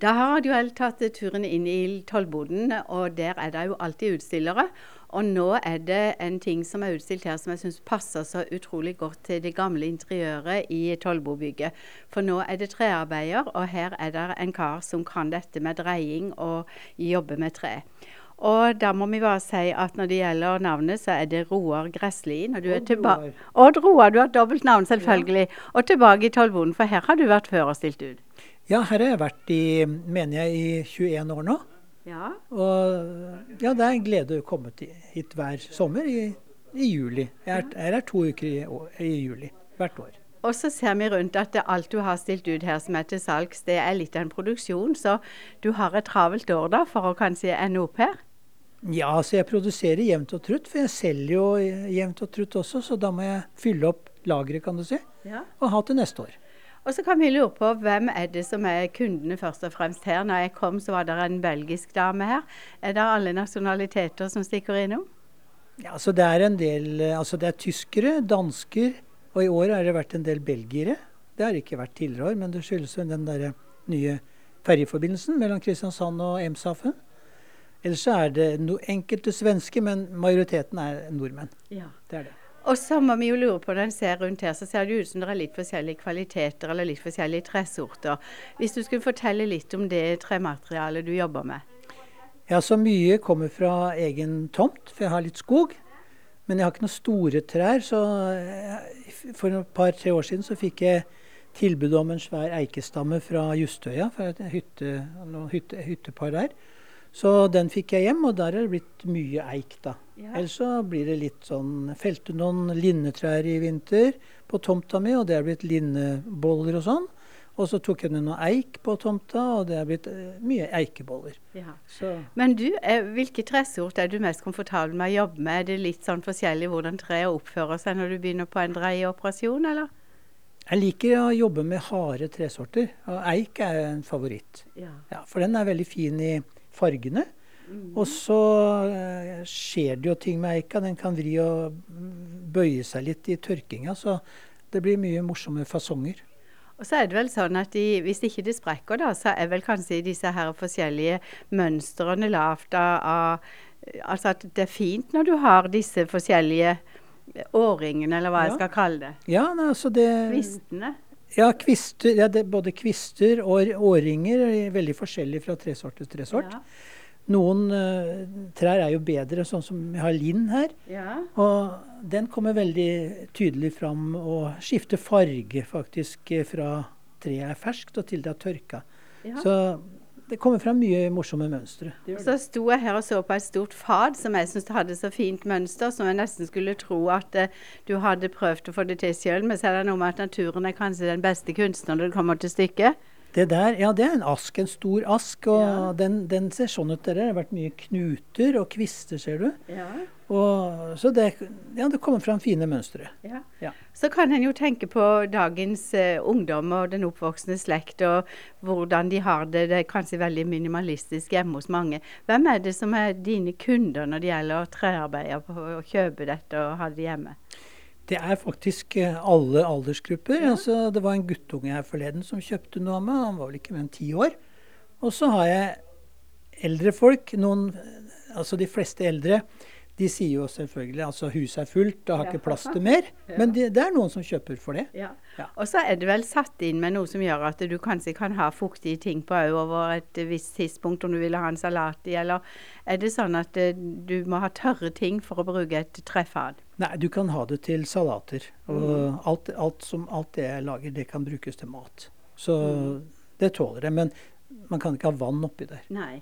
Da har du vel tatt turen inn i Tollboden, og der det jo alltid utstillere. Og nå det en ting som utstilt her som jeg synes passer så utrolig godt til det gamle interiøret i Tollbodbygget. For nå det trearbeider, og her det en kar som kan dette med dreying og jobbe med tre. Og da må vi bare si at når det gjelder navnet, så det Roar Gresslin. Og du tilbake. Odd Roar, du har dobbelt navn selvfølgelig. Ja. Og tilbake i Tollboden, for her har du vært før og stilt ut. Ja, her har jeg vært mener jeg, i 21 år nå. Ja. Og ja, det en glede å komme hit hver sommer i juli. Jeg er 2 uker i juli, hvert år. Og så ser vi rundt at alt du har stilt ut her som til salgs, det litt av en produksjon, så du har et travelt år da, for å kanskje ende opp her? Ja, så jeg produserer jevnt og trutt, for jeg selger jo jevnt og trutt også, så da må jeg fylle opp lageret, kan du si, og ha til neste år. Og så kan vi lure på, hvem det som kundene først og fremst her? Når jeg kom, så var det en belgisk dame her. Det alle nasjonaliteter som stikker innom? Ja, så det en del, altså det tyskere, dansker, og i år har det vært en del belgiere. Det har ikke vært tidligere år, men det skyldes jo den der nye ferjeforbindelsen mellom Kristiansand og Emshaven. Ellers så det enkelte svenske, men majoriteten nordmenn. Ja. Det det. Og så må vi jo lure på, når en ser rundt her, så ser det ut som det litt forskjellige kvaliteter, eller litt forskjellige tresorter. Hvis du skulle fortelle litt om det trematerialet du jobber med? Ja, så mye kommer fra egen tomt, for jeg har litt skog. Men jeg har ikke noen store trær, så for et par-3 år siden så fikk jeg tilbud om en svær eikestamme fra Justøya, fra et hyttepar der. Så den fikk jeg hjem, og der det blitt mye eik da. Ja. Ellers så blir det litt sånn, felte noen linnetrær i vinter på tomta mi, og det har blitt linneboller og sånn. Og så tok jeg noen eik på tomta, og det har blitt mye eikeboller. Ja. Men du, hvilke tresort du mest komfortabel med å jobbe med? Det litt sånn forskjellig hvordan treet oppfører seg når du begynner på en dreieoperasjon, eller? Jeg liker å jobbe med harde tresorter, og eik en favoritt. Ja. Ja, for den veldig fin i fargene. Og så skjer det jo ting med eika. Den kan vri og bøye seg litt i tørkinga, så det blir mye morsomme fasonger. Og så det vel sånn at hvis ikke det sprekker da, så vel kanskje disse her forskjellige mønstrene lavt altså at det fint når du har disse forskjellige årringene, eller hva jeg skal kalle det. Ja, altså det... Kvistene. Ja, kvister, både kvister og årringer veldig forskjellige fra tresort til tresort. Ja. Noen trær jo bedre, sånn som jeg har linn her. Ja. Og den kommer veldig tydelig fram og skifter farge faktisk fra treet ferskt og til det tørka. Ja. Så det kommer fram mye morsomme mønstre. Så sto jeg her og så på et stort fad som jeg synes hadde så fint mønster, som jeg nesten skulle tro at du hadde prøvd å få det til selv. Men så det noe med at naturen kanskje den beste kunstneren når det kommer til stykket. Det der, ja, det en ask, en stor ask, og den ser sånn ut der. Det har vært mye knuter og kvister, ser du. Ja. Og, så det kommer fram fine mønstre. Ja. Ja. Så kan en jo tenke på dagens ungdom og den oppvoksende slekt, og hvordan de har det. Det kanskje veldig minimalistisk hjemme hos mange. Hvem det som dine kunder når det gjelder trearbeider på å kjøpe dette og ha det hjemme? Det faktisk alle aldersgrupper. Ja. Altså, det var en guttunge her forleden som kjøpte noe av meg. Han var vel ikke mer enn 10 år. Og så har jeg eldre folk. Altså de fleste eldre, de sier jo selvfølgelig altså huset fullt og har ikke plass til mer. Ja. Men det noen som kjøper for det. Ja. Ja. Og så det vel satt inn med noe som gjør at du kanskje kan ha fuktige ting på over et visst tidspunkt om du vil ha en salat i, eller det sånn at du må ha tørre ting for å bruke et trefad? Nei, du kan ha det til salater, og alt det jeg lager, det kan brukes til mat. Så det tåler det, men man kan ikke ha vann oppi der. Nei.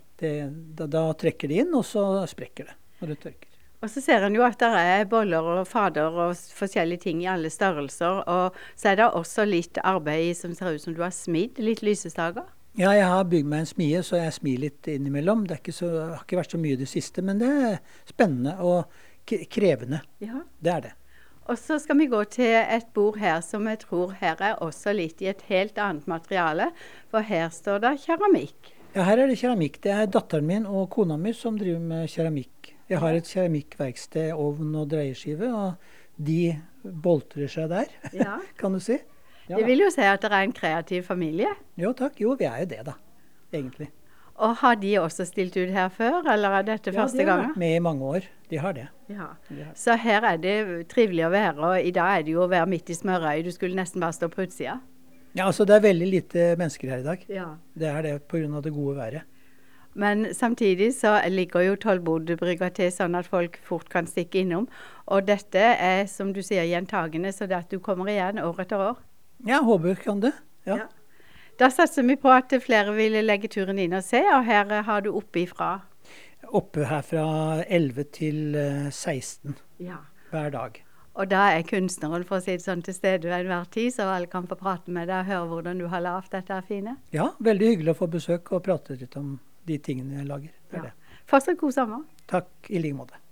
Da trekker det inn, og så sprekker det når det tørker. Og så ser en jo at det boller og fader og forskjellige ting i alle størrelser, og så det også litt arbeid som ser ut som du har smidd, litt lysestager. Ja, jeg har bygd meg en smie, så jeg smir litt innimellom. Det har ikke vært så mye det siste, men det spennende og krevende. Ja. Det det. Og så skal vi gå til et bord her som jeg tror her også litt i et helt annet materiale, for her står det keramikk. Ja, her det keramikk. Det datteren min og kona mi som driver med keramikk. Jeg har et keramikkverksted, ovn og dreieskive, og de boltrer seg der, kan du si. Ja. Det vil jo si at det en kreativ familie. Jo takk, jo vi jo det da. egentlig. Og har de også stilt ut her før, eller er dette første Ja, de har gangen? vært med i mange år. De har det. Ja. De har det. Så her er det trivelig å være, og i dag er det jo å være midt i smørøyet. Du skulle nesten bare stå på utsida. Ja, altså det er veldig lite mennesker her i dag. Ja. Det er det på grunn av det gode været. Men samtidig så ligger jo Tollbodbrygga til sånn at folk fort kan stikke innom. Og dette er, som du sier, gjentagende, så det at du kommer igjen år etter år. Ja, håper kan det. Ja. Ja. Da satser vi på at flere vil legge turen inn og se, og her har du oppe ifra. Oppe her fra 11 til 16 Ja. hver dag. Og da er kunstneren, for å si det sånn, til stede ved enhver tid, så alle kan få prate med deg og høre hvordan du har lagd dette her fine. Ja, veldig hyggelig å få besøk og prate litt om de tingene jeg lager. Det er det. Fortsatt god sommer. Takk i like måte.